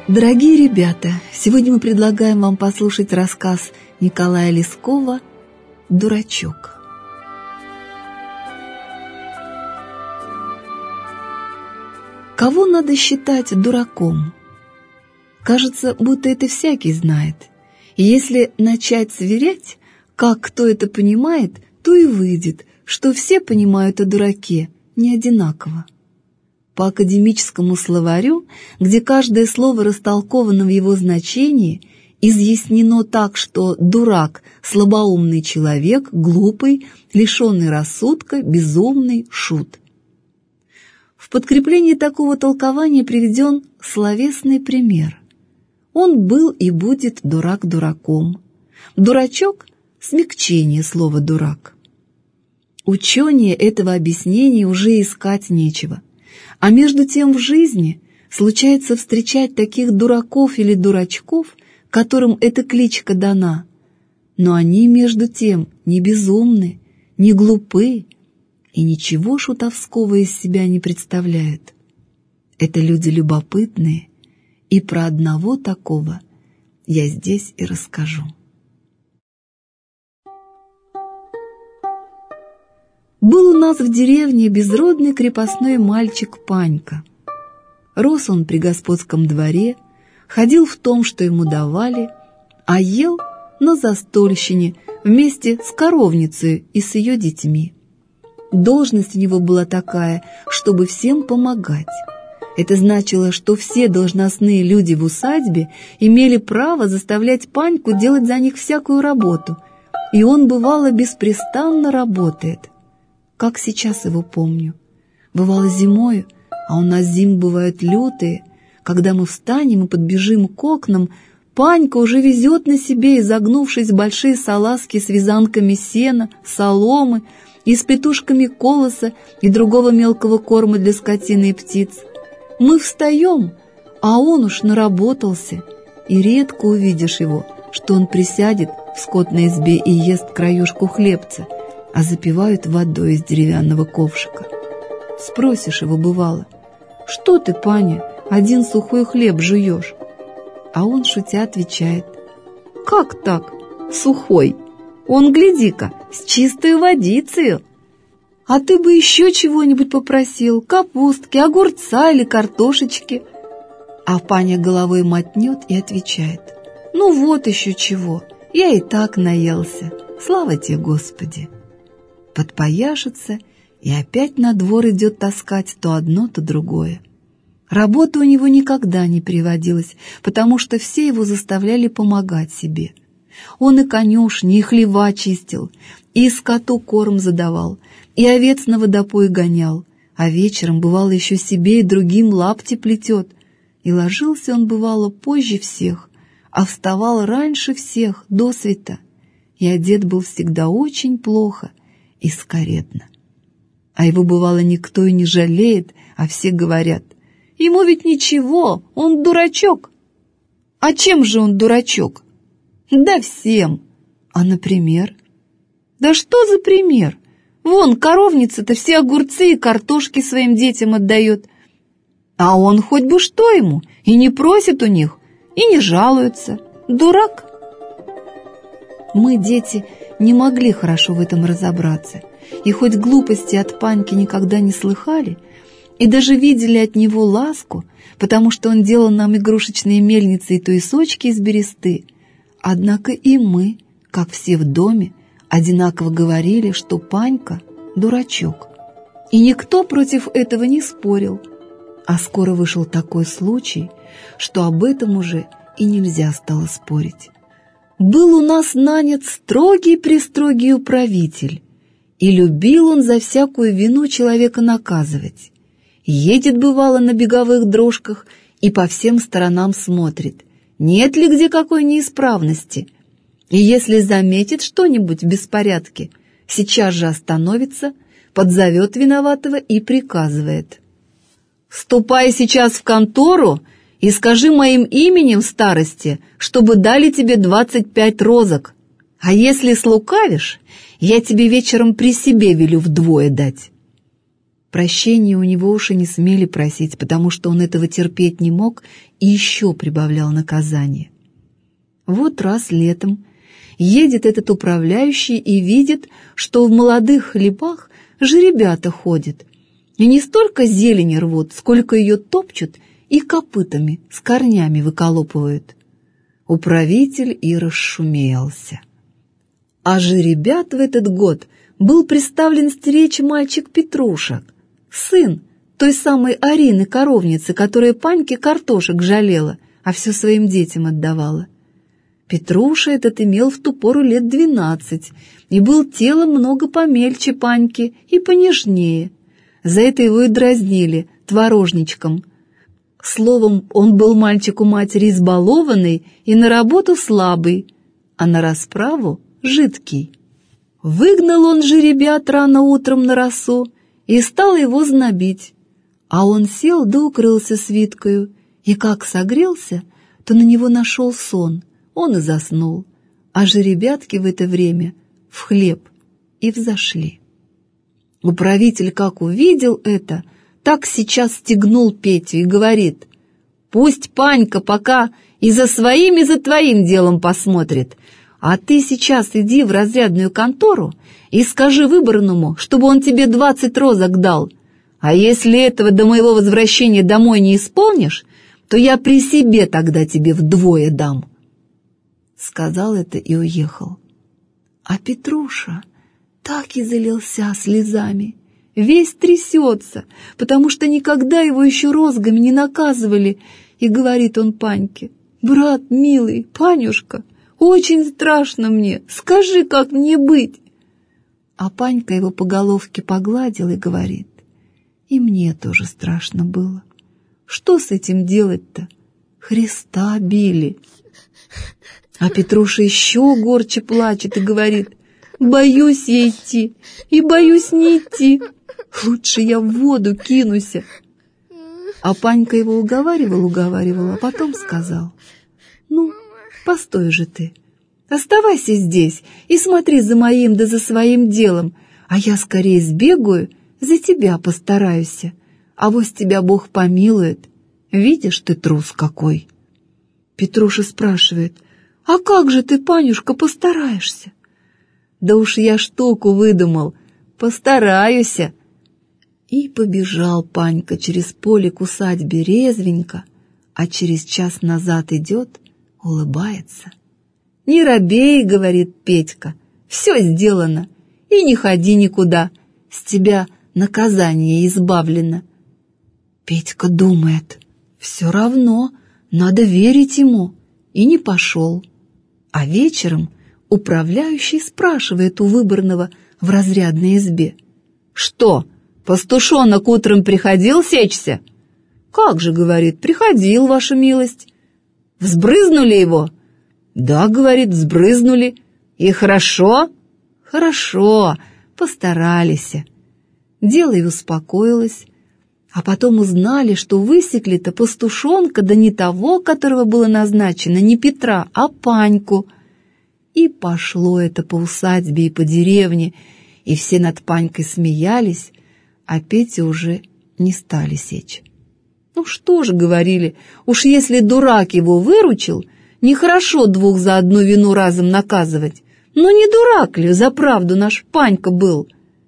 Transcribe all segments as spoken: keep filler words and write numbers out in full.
Дорогие ребята, сегодня мы предлагаем вам послушать рассказ Николая Лескова «Дурачок». Кого надо считать дураком? Кажется, будто это всякий знает. И если начать сверять, как кто это понимает, то и выйдет, что все понимают о дураке не одинаково. По академическому словарю, где каждое слово растолковано в его значении, изъяснено так, что дурак – слабоумный человек, глупый, лишенный рассудка, безумный, шут. В подкреплении такого толкования приведен словесный пример. Он был и будет дурак дураком. Дурачок – смягчение слова «дурак». Ученее этого объяснения уже искать нечего. А между тем в жизни случается встречать таких дураков или дурачков, которым эта кличка дана. Но они между тем не безумны, не глупы и ничего шутовского из себя не представляют. Это люди любопытные, и про одного такого я здесь и расскажу. Был у нас в деревне безродный крепостной мальчик Панька. Рос он при господском дворе, ходил в том, что ему давали, а ел на застольщине вместе с коровницей и с ее детьми. Должность у него была такая, чтобы всем помогать. Это значило, что все должностные люди в усадьбе имели право заставлять Паньку делать за них всякую работу, и он, бывало, беспрестанно работает. Как сейчас его помню. Бывало зимою, а у нас зимы бывают лютые, когда мы встанем и подбежим к окнам, Панька уже везет на себе, изогнувшись, большие салазки с вязанками сена, соломы и с петушками колоса и другого мелкого корма для скотины и птиц. Мы встаем, а он уж наработался, и редко увидишь его, что он присядет в скотной избе и ест краюшку хлебца, а запивают водой из деревянного ковшика. Спросишь его, бывало: «Что ты, Паня, один сухой хлеб жуешь?» А он, шутя, отвечает: «Как так, сухой? Он, гляди-ка, с чистой водицею. А ты бы еще чего-нибудь попросил, капустки, огурца или картошечки». А Паня головой мотнет и отвечает: «Ну вот еще чего, я и так наелся, слава тебе, Господи». Подпояшется и опять на двор идет таскать то одно, то другое. Работа у него никогда не приводилась, потому что все его заставляли помогать себе. Он и конюшни, и хлева чистил, и скоту корм задавал, и овец на водопой гонял, а вечером, бывало, еще себе и другим лапти плетет. И ложился он, бывало, позже всех, а вставал раньше всех, досвета, и одет был всегда очень плохо и скаредно. А его, бывало, никто и не жалеет, а все говорят: «Ему ведь ничего, он дурачок». А чем же он дурачок? Да всем. А, например? Да что за пример? Вон, коровница-то все огурцы и картошки своим детям отдает. А он хоть бы что ему, и не просит у них, и не жалуется. Дурак. Мы, дети, не могли хорошо в этом разобраться, и хоть глупости от Паньки никогда не слыхали, и даже видели от него ласку, потому что он делал нам игрушечные мельницы и туесочки из бересты, однако и мы, как все в доме, одинаково говорили, что Панька — дурачок. И никто против этого не спорил. А скоро вышел такой случай, что об этом уже и нельзя стало спорить. Был у нас нанят строгий-престрогий управитель, и любил он за всякую вину человека наказывать. Едет, бывало, на беговых дрожках и по всем сторонам смотрит, нет ли где какой неисправности. И если заметит что-нибудь в беспорядке, сейчас же остановится, подзовет виноватого и приказывает: «Ступай сейчас в контору и скажи моим именем старости, чтобы дали тебе двадцать пять розок. А если слукавишь, я тебе вечером при себе велю вдвое дать». Прощения у него уж и не смели просить, потому что он этого терпеть не мог и еще прибавлял наказание. Вот раз летом едет этот управляющий и видит, что в молодых хлебах жеребята ходят, и не столько зелени рвут, сколько ее топчут и копытами с корнями выколопывают. Управитель и расшумелся. А жеребят в этот год был представлен стеречь мальчик Петруша, сын той самой Арины коровницы, которая Паньке картошек жалела, а все своим детям отдавала. Петруша этот имел в ту пору лет двенадцать и был телом много помельче Паньки и понежнее. За это его и дразнили творожничком. Словом, он был мальчик у матери избалованный и на работу слабый, а на расправу жидкий. Выгнал он жеребят рано утром на росу и стал его знобить, а он сел да укрылся свиткою, и как согрелся, то на него нашел сон, он и заснул, а жеребятки в это время в хлеб и взошли. Управитель, как увидел это, так сейчас стегнул Петю и говорит: «Пусть Панька пока и за своим, и за твоим делом посмотрит, а ты сейчас иди в разрядную контору и скажи выборному, чтобы он тебе двадцать розок дал, а если этого до моего возвращения домой не исполнишь, то я при себе тогда тебе вдвое дам». Сказал это и уехал. А Петруша так и залился слезами, весь трясется, потому что никогда его еще розгами не наказывали, и говорит он Паньке: «Брат милый, Панюшка, очень страшно мне, скажи, как мне быть?» А Панька его по головке погладил и говорит: «И мне тоже страшно было. Что с этим делать-то? Христа били». А Петруша еще горче плачет и говорит: «Боюсь я идти и боюсь не идти. Лучше я в воду кинуся». А Панька его уговаривал, уговаривал, а потом сказал: «Ну, постой же ты, оставайся здесь и смотри за моим да за своим делом, а я скорее сбегаю, за тебя постараюсь, авось тебя Бог помилует. Видишь, ты трус какой». Петруша спрашивает: «А как же ты, Панюшка, постараешься?» «Да уж я штуку выдумал, постараюсь». И побежал Панька через поле к усадьбе резвенько, а через час назад идет, улыбается. «Не робей, — говорит Петька, — все сделано, и не ходи никуда, с тебя наказание избавлено». Петька думает: все равно, надо верить ему, и не пошел. А вечером управляющий спрашивает у выборного в разрядной избе: «Что, пастушонок утром приходил сечься?» «Как же, — говорит, — приходил, ваша милость». «Взбрызнули его?» «Да, — говорит, — взбрызнули». «И хорошо?» «Хорошо, постарались». Дело и успокоилось, а потом узнали, что высекли-то пастушонка, да не того, которого было назначено, не Петра, а Паньку. И пошло это по усадьбе и по деревне, и все над Панькой смеялись, а Петю уже не стали сечь. Ну что же, говорили, уж если дурак его выручил, нехорошо двух за одну вину разом наказывать. Но не дурак ли за правду наш Панька был?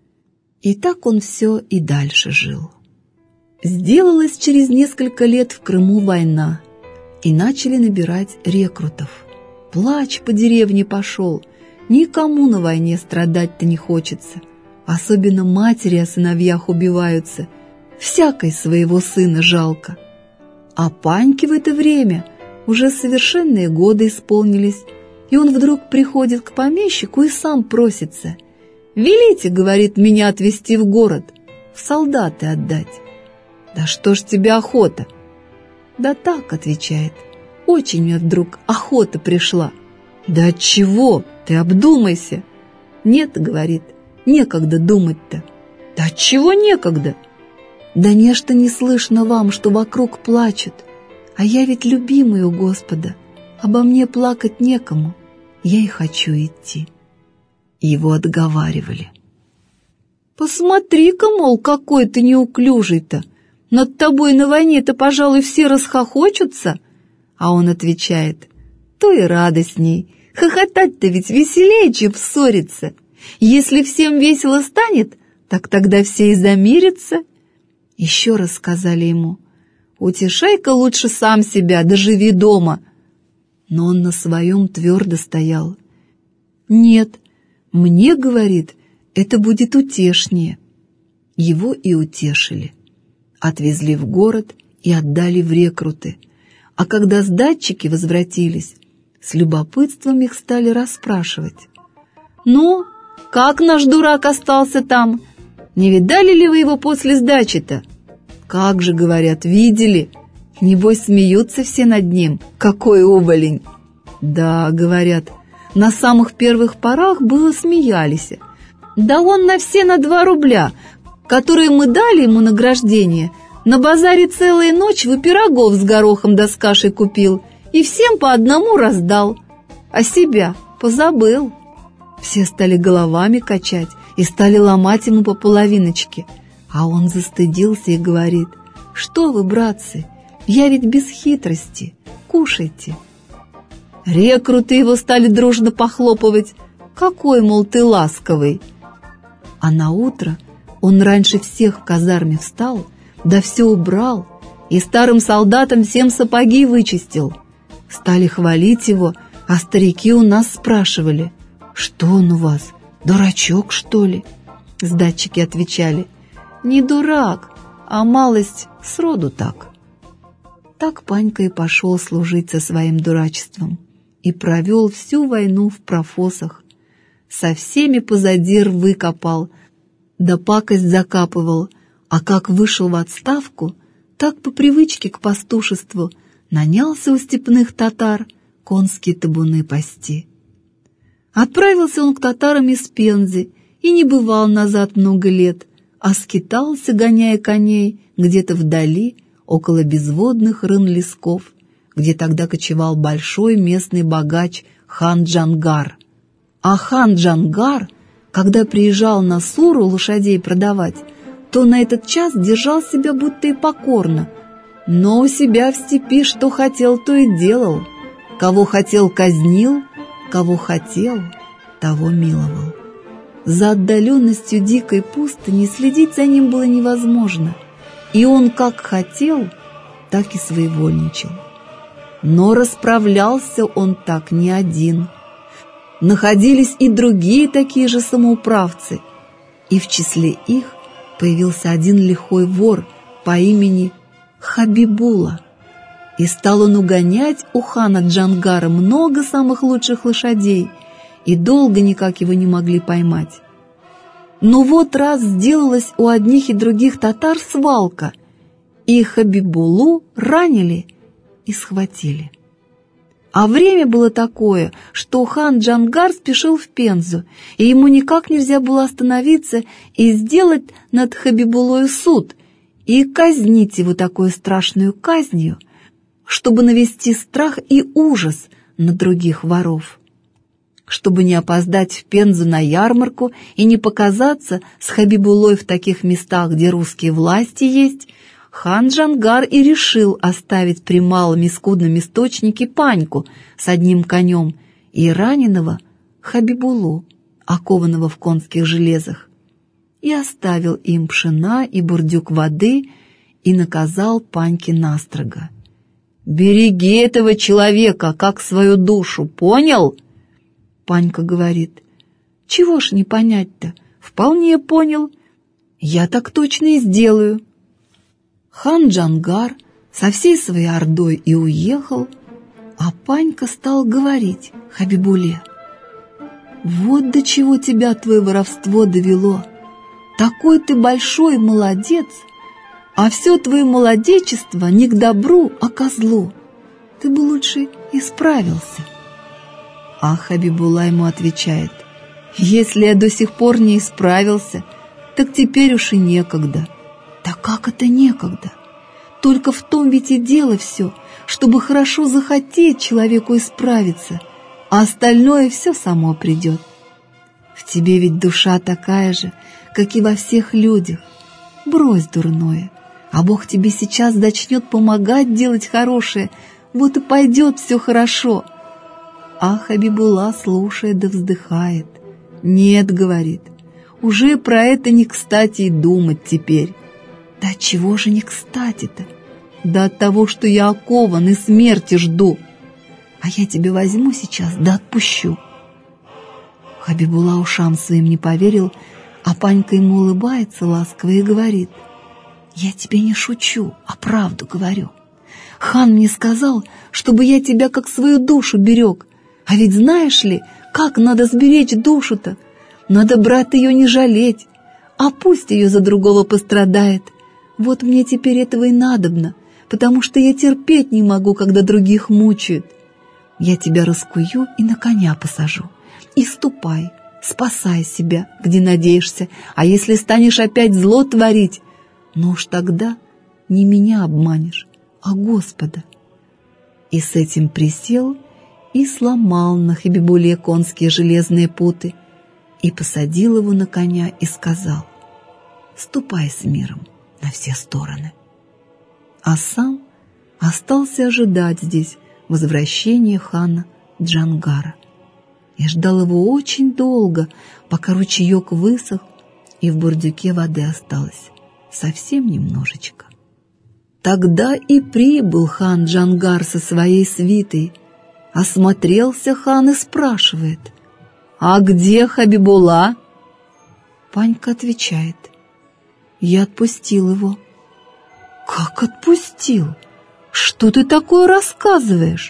И так он все и дальше жил. Сделалась через несколько лет в Крыму война, и начали набирать рекрутов. Плач по деревне пошел, никому на войне страдать-то не хочется, особенно матери о сыновьях убиваются, всякой своего сына жалко. А Паньке в это время уже совершенные годы исполнились, и он вдруг приходит к помещику и сам просится: «Велите, — говорит, — меня отвезти в город, в солдаты отдать». «Да что ж тебе охота?» «Да так, — отвечает, — очень мне вдруг охота пришла». «Да отчего? Ты обдумайся». «Нет, — говорит, — некогда думать-то». «Да отчего некогда?» «Да нечто не слышно вам, что вокруг плачут, а я ведь любимый у Господа, обо мне плакать некому, я и хочу идти». Его отговаривали. «Посмотри-ка, мол, какой ты неуклюжий-то! Над тобой на войне-то, пожалуй, все расхохочутся!» А он отвечает: «То и радостней, хохотать-то ведь веселее, чем ссориться. Если всем весело станет, так тогда все и замирятся». Еще раз сказали ему: «Утешай-ка лучше сам себя, да живи дома». Но он на своем твердо стоял. «Нет, мне, — говорит, — это будет утешнее». Его и утешили. Отвезли в город и отдали в рекруты. А когда сдатчики возвратились, с любопытством их стали расспрашивать: «Ну, как наш дурак остался там? Не видали ли вы его после сдачи-то?» «Как же, — говорят, — видели. Небось, смеются все над ним. Какой уволень!» «Да, — говорят, — на самых первых порах было смеялись. Да он на все на два рубля, которые мы дали ему награждение, на базаре целую ночь вы пирогов с горохом да с кашей купил и всем по одному раздал, а себя позабыл». Все стали головами качать и стали ломать ему по половиночке, а он застыдился и говорит: «Что вы, братцы, я ведь без хитрости, кушайте». Рекруты его стали дружно похлопывать: «Какой, мол, ты ласковый!» А наутро он раньше всех в казарме встал, да все убрал, и старым солдатам всем сапоги вычистил. Стали хвалить его, а старики у нас спрашивали: «Что он у вас, дурачок, что ли?» Сдатчики отвечали: «Не дурак, а малость сроду так». Так Панька и пошел служить со своим дурачеством и провел всю войну в профосах. Со всеми позади рвы копал, да пакость закапывал, а как вышел в отставку, так по привычке к пастушеству нанялся у степных татар конские табуны пасти. Отправился он к татарам из Пензы и не бывал назад много лет, а скитался, гоняя коней, где-то вдали, около безводных рын-лесков, где тогда кочевал большой местный богач хан Джангар. А хан Джангар, когда приезжал на Суру лошадей продавать, то на этот час держал себя будто и покорно, но у себя в степи что хотел, то и делал. Кого хотел, казнил, кого хотел, того миловал. За отдаленностью дикой пустыни следить за ним было невозможно, и он как хотел, так и своевольничал. Но расправлялся он так не один. Находились и другие такие же самоуправцы, и в числе их появился один лихой вор по имени Хабибула. И стал он угонять у хана Джангара много самых лучших лошадей, и долго никак его не могли поймать. Но вот раз сделалась у одних и других татар свалка, и Хабибулу ранили и схватили. А время было такое, что хан Джангар спешил в Пензу, и ему никак нельзя было остановиться и сделать над Хабибулою суд и казнить его такой страшной казнью, чтобы навести страх и ужас на других воров. Чтобы не опоздать в Пензу на ярмарку и не показаться с Хабибулой в таких местах, где русские власти есть, хан Джангар и решил оставить при малом и скудном источнике Паньку с одним конем и раненого Хабибулу, окованного в конских железах, и оставил им пшена и бурдюк воды и наказал Паньке настрого: «Береги этого человека, как свою душу, понял?» Панька говорит: «Чего ж не понять-то? Вполне понял. Я так точно и сделаю». Хан Джангар со всей своей ордой и уехал, а Панька стал говорить Хабибуле: «Вот до чего тебя твое воровство довело. Такой ты большой молодец, а все твое молодечество не к добру, а ко злу. Ты бы лучше исправился». А Хабибула ему отвечает: «Если я до сих пор не исправился, так теперь уж и некогда». «Да как это некогда? Только в том ведь и дело все, чтобы хорошо захотеть человеку исправиться, а остальное все само придет. В тебе ведь душа такая же, как и во всех людях. Брось дурное, а Бог тебе сейчас начнет помогать делать хорошее, вот и пойдет все хорошо». А Хабибулла слушает да вздыхает. «Нет, — говорит, — уже про это не кстати и думать теперь». «Да чего же не кстати-то?» «Да от того, что я окован и смерти жду. А я тебе возьму сейчас да отпущу». Хабибулла ушам своим не поверил, а Панька ему улыбается ласково и говорит: «Я тебе не шучу, а правду говорю. Хан мне сказал, чтобы я тебя как свою душу берег. А ведь знаешь ли, как надо сберечь душу-то? Надо, брат, ее не жалеть, а пусть ее за другого пострадает. Вот мне теперь этого и надобно, потому что я терпеть не могу, когда других мучают. Я тебя раскую и на коня посажу. И ступай, спасай себя, где надеешься, а если станешь опять зло творить, ну уж тогда не меня обманешь, а Господа». И с этим присел и сломал на Хабибулле конские железные путы, и посадил его на коня и сказал: «Ступай с миром на все стороны». А сам остался ожидать здесь возвращения хана Джангара. И ждал его очень долго, пока ручеек высох, и в бурдюке воды осталось совсем немножечко. Тогда и прибыл хан Джангар со своей свитой. Осмотрелся хан и спрашивает: «А где Хабибулла?» Панька отвечает: «Я отпустил его». «Как отпустил? Что ты такое рассказываешь?»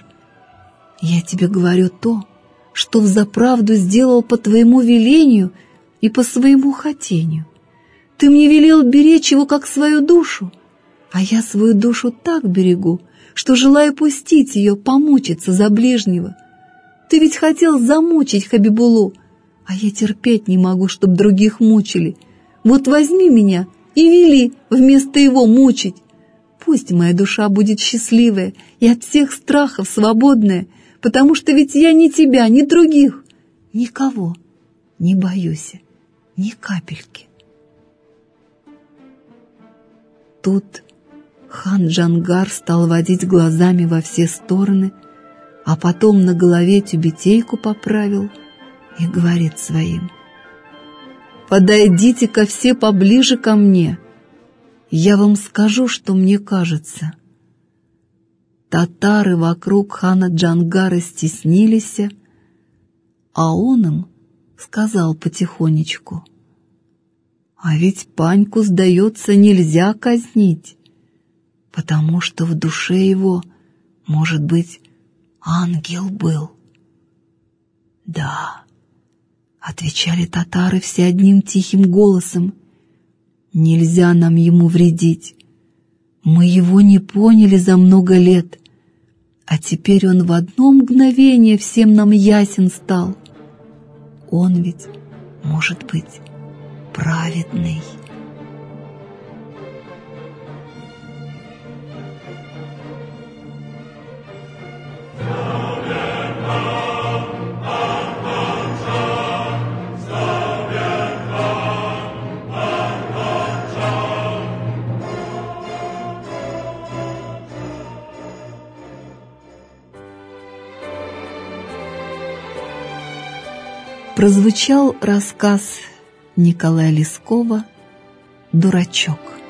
«Я тебе говорю то, что взаправду сделал по твоему велению и по своему хотению. Ты мне велел беречь его как свою душу, а я свою душу так берегу, что желаю пустить ее помучиться за ближнего. Ты ведь хотел замучить Хабибуллу, а я терпеть не могу, чтоб других мучили. Вот возьми меня и вели вместо его мучить. Пусть моя душа будет счастливая и от всех страхов свободная, потому что ведь я ни тебя, ни других, никого не боюсь, ни капельки». Тут хан Джангар стал водить глазами во все стороны, а потом на голове тюбетейку поправил и говорит своим: «Подойдите-ка все поближе ко мне, я вам скажу, что мне кажется». Татары вокруг хана Джангара стеснились, а он им сказал потихонечку: «А ведь Паньку, сдается, нельзя казнить, потому что в душе его, может быть, ангел был». «Да», — отвечали татары все одним тихим голосом, «нельзя нам ему вредить. Мы его не поняли за много лет, а теперь он в одно мгновение всем нам ясен стал. Он ведь, может быть, праведный». Прозвучал рассказ Николая Лескова «Дурачок».